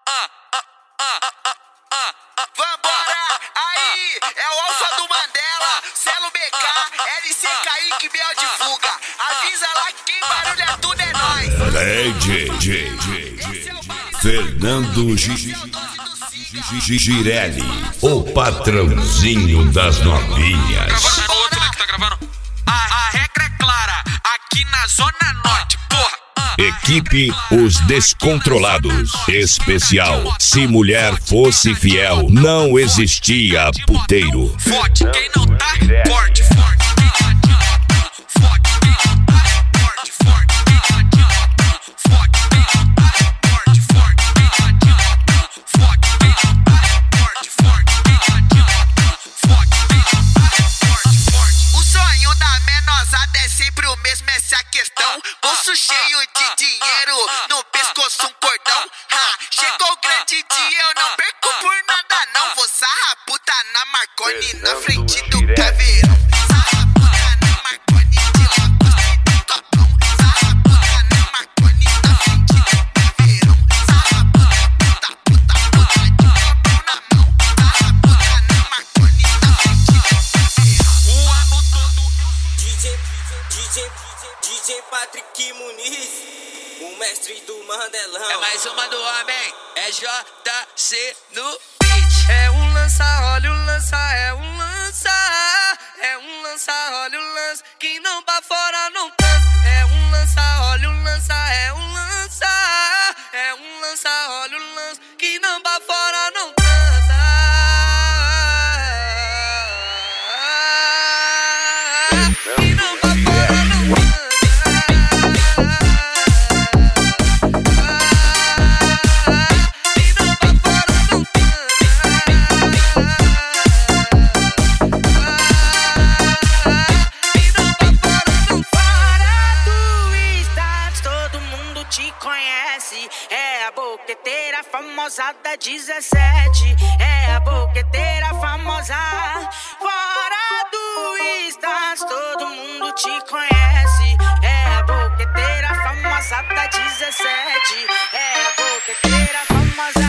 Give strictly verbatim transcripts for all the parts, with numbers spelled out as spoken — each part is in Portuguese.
Vambora, aí, é o Alfa do Mandela, Celo B K, L C Kaique, Biel divulga. Avisa lá que quem barulha tudo é nóis. D J Fernando Girelli, o patrãozinho das novinhas. Gravando o outro, né, que tá gravando. A, a regra é clara, aqui na Zona Norte, porra. Equipe Os Descontrolados. Especial: se mulher fosse fiel, não existia puteiro. Forte, quem não tá, forte, forte. Bolso cheio de dinheiro, no pescoço um cordão. Ha, chegou o grande dia, eu não perco por nada não. Vou sarrar puta na Marconi, na frente do caveirão. Sarrar puta na Marconi, de lá gostei do copão. Sarrar puta na Marconi, na frente do caveirão. Sarrar puta, puta, puta, puta, de copão na mão. Sarrar puta na Marconi, na frente do caveirão. O ano todo eu D J, D J, D J Patrick Muniz, o mestre do Mandelão. É mais uma do homem, é J C no beat. É um lança, olha o lança, é um lança. É um lança, olha o lança, que não pra fora não dança. É um lança, olha o lança, é um lança. É um lança, olha o lança, que não pra fora não dança. Que não pra fora não dança. É a boqueteira famosa da dezessete. É a boqueteira famosa. Fora do Stats, todo mundo te conhece. É a boqueteira famosa da dezessete. É a boqueteira famosa.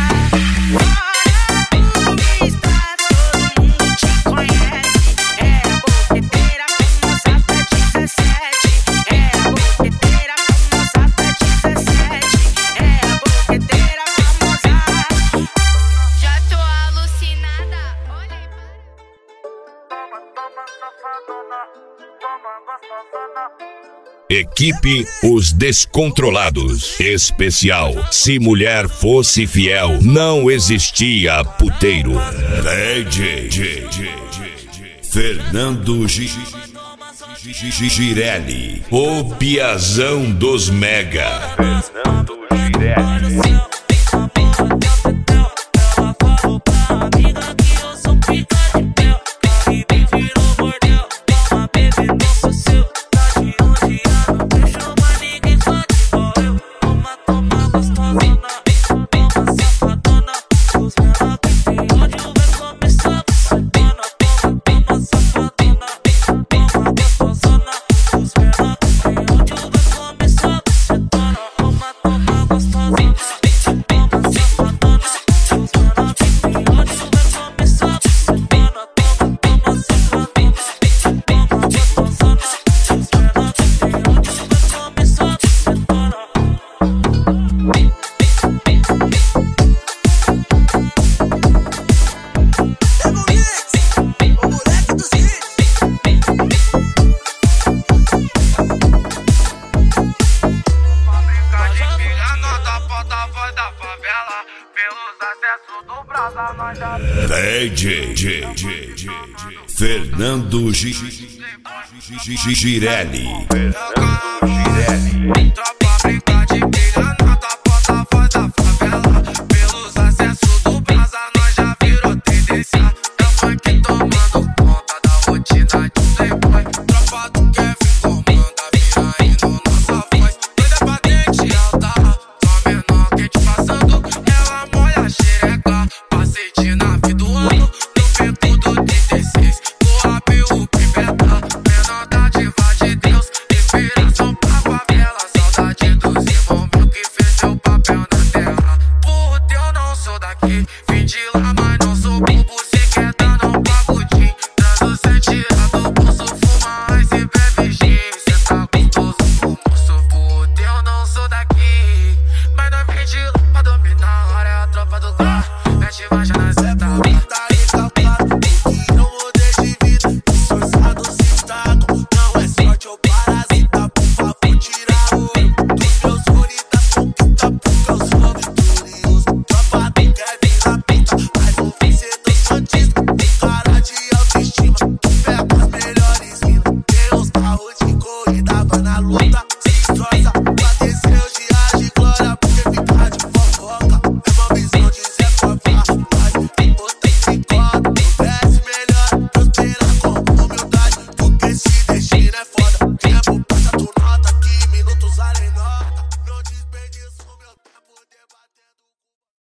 Equipe Os Descontrolados. Especial: se mulher fosse fiel, não existia puteiro. D J Fernando Girelli, o piazão dos mega. Fernando Girelli. D J Fernando Girelli. tropa brinca de pilha na tua porta, voz da favela. Pelos acessos do Brasa, nós já virou tendência. É o funk tomando conta da rotina de um playboy. Tropa do Kevin comanda, vira indo nossa voz. Doida pra dente alta, só menor quente passando. Ela molha a xereca, passei de nave do ano. No peito do trinta e seis, o A P U pipeta. Menor da diva de Deus, inspiração pra favela. Saudade sou daqui. Vim de lá, mas não sou